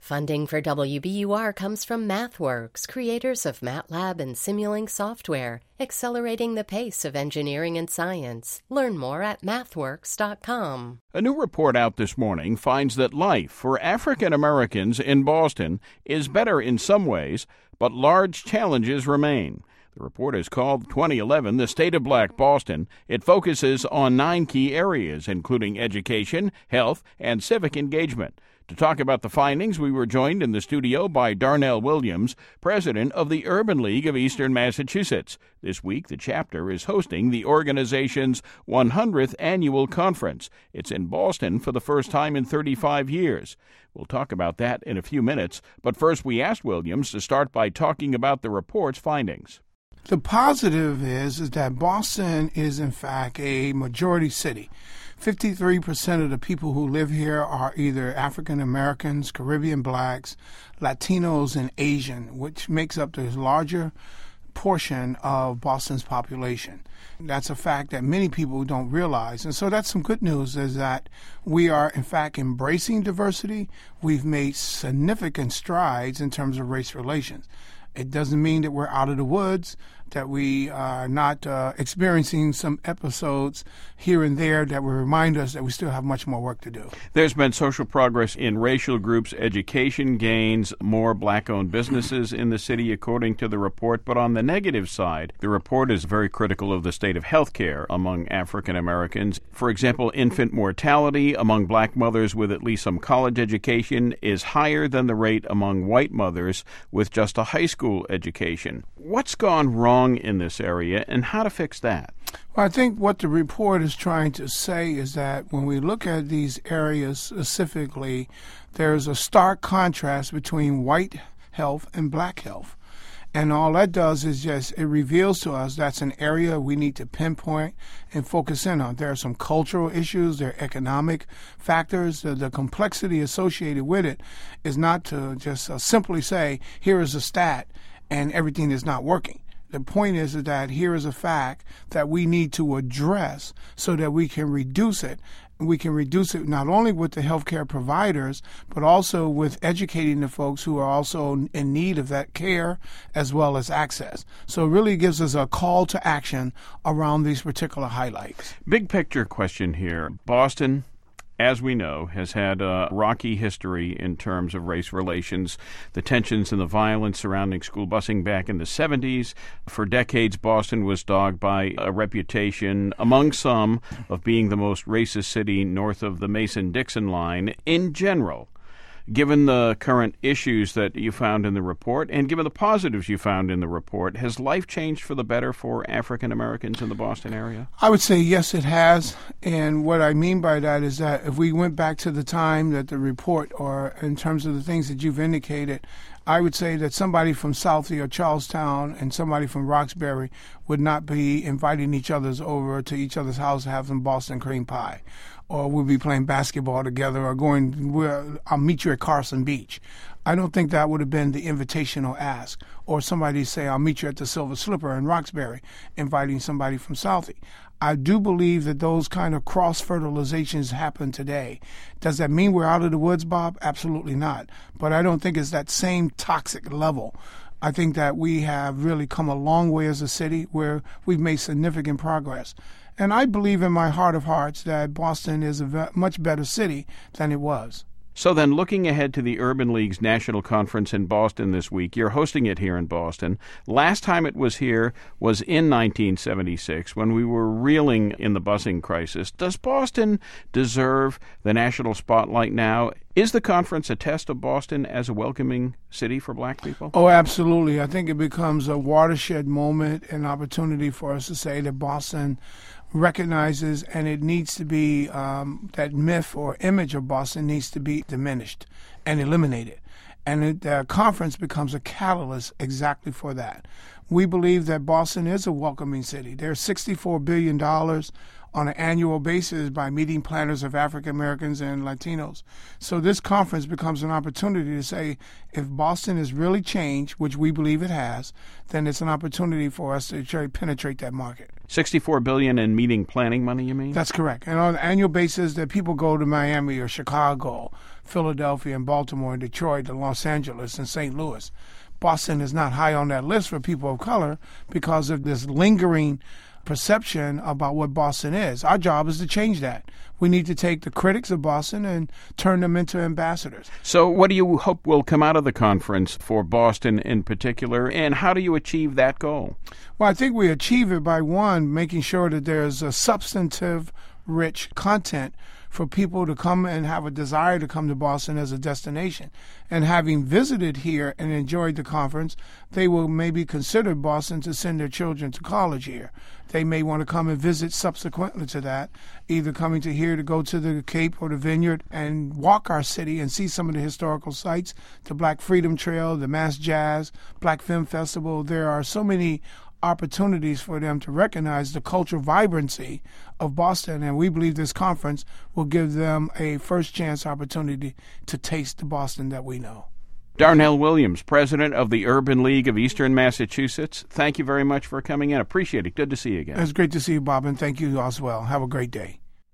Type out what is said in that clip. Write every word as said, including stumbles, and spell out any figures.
Funding for W B U R comes from MathWorks, creators of MATLAB and Simulink software, accelerating the pace of engineering and science. Learn more at mathworks dot com. A new report out this morning finds that life for African Americans in Boston is better in some ways, but large challenges remain. The report is called twenty eleven The State of Black Boston. It focuses on nine key areas, including education, health, and civic engagement. To talk about the findings, we were joined in the studio by Darnell Williams, president of the Urban League of Eastern Massachusetts. This week, the chapter is hosting the organization's one hundredth annual conference. It's in Boston for the first time in thirty-five years. We'll talk about that in a few minutes, but first we asked Williams to start by talking about the report's findings. The positive is, is that Boston is, in fact, a majority city. fifty-three percent of the people who live here are either African Americans, Caribbean blacks, Latinos, and Asian, which makes up the larger portion of Boston's population. That's a fact that many people don't realize. And so that's some good news, is that we are, in fact, embracing diversity. We've made significant strides in terms of race relations. It doesn't mean that we're out of the woods, that we are not uh, experiencing some episodes here and there that will remind us that we still have much more work to do. There's been social progress in racial groups, education gains, more black-owned businesses in the city, according to the report. But on the negative side, the report is very critical of the state of health care among African Americans. For example, infant mortality among black mothers with at least some college education is higher than the rate among white mothers with just a high school education. What's gone wrong in this area, and how to fix that? Well, I think what the report is trying to say is that when we look at these areas specifically, there's a stark contrast between white health and black health. And all that does is just, it reveals to us that's an area we need to pinpoint and focus in on. There are some cultural issues, there are economic factors. The, the complexity associated with it is not to just uh, simply say, here is a stat and everything is not working. The point is, is that here is a fact that we need to address so that we can reduce it. We can reduce it not only with the healthcare providers, but also with educating the folks who are also in need of that care as well as access. So it really gives us a call to action around these particular highlights. Big picture question here. Boston, as we know, has had a rocky history in terms of race relations, the tensions and the violence surrounding school busing back in the seventies. For decades, Boston was dogged by a reputation, among some, of being the most racist city north of the Mason-Dixon line in general. Given the current issues that you found in the report, and given the positives you found in the report, has life changed for the better for African Americans in the Boston area? I would say yes, it has. And what I mean by that is that if we went back to the time that the report, or in terms of the things that you've indicated, I would say that somebody from Southie or Charlestown and somebody from Roxbury would not be inviting each other's over to each other's house to have some Boston cream pie. Or we'll be playing basketball together, or going, we'll, I'll meet you at Carson Beach. I don't think that would have been the invitational ask. Or somebody say, I'll meet you at the Silver Slipper in Roxbury, inviting somebody from Southie. I do believe that those kind of cross-fertilizations happen today. Does that mean we're out of the woods, Bob? Absolutely not. But I don't think it's that same toxic level. I think that we have really come a long way as a city where we've made significant progress. And I believe in my heart of hearts that Boston is a much better city than it was. So then, looking ahead to the Urban League's national conference in Boston this week, you're hosting it here in Boston. Last time it was here was in nineteen seventy-six, when we were reeling in the busing crisis. Does Boston deserve the national spotlight now? Is the conference a test of Boston as a welcoming city for black people? Oh, absolutely. I think it becomes a watershed moment, an opportunity for us to say that Boston recognizes, and it needs to be, um, that myth or image of Boston needs to be diminished and eliminated. And it, the conference becomes a catalyst exactly for that. We believe that Boston is a welcoming city. There's sixty-four billion dollars on an annual basis by meeting planners of African Americans and Latinos. So this conference becomes an opportunity to say, if Boston has really changed, which we believe it has, then it's an opportunity for us to try to penetrate that market. sixty-four billion dollars in meeting planning money, you mean? That's correct. And on an annual basis, that people go to Miami or Chicago, Philadelphia and Baltimore and Detroit and Los Angeles and Saint Louis. Boston is not high on that list for people of color because of this lingering perception about what Boston is. Our job is to change that. We need to take the critics of Boston and turn them into ambassadors. So what do you hope will come out of the conference for Boston in particular, and how do you achieve that goal? Well, I think we achieve it by, one, making sure that there's a substantive, rich content for people to come and have a desire to come to Boston as a destination. And having visited here and enjoyed the conference, they will maybe consider Boston to send their children to college here. They may want to come and visit subsequently to that, either coming to here to go to the Cape or the Vineyard and walk our city and see some of the historical sites, the Black Freedom Trail, the Mass Jazz, Black Film Festival. There are so many opportunities for them to recognize the cultural vibrancy of Boston, and we believe this conference will give them a first chance opportunity to taste the Boston that we know. Darnell Williams, president of the Urban League of Eastern Massachusetts, thank you very much for coming in. Appreciate it. Good to see you again. It's great to see you, Bob, and thank you as well. Have a great day.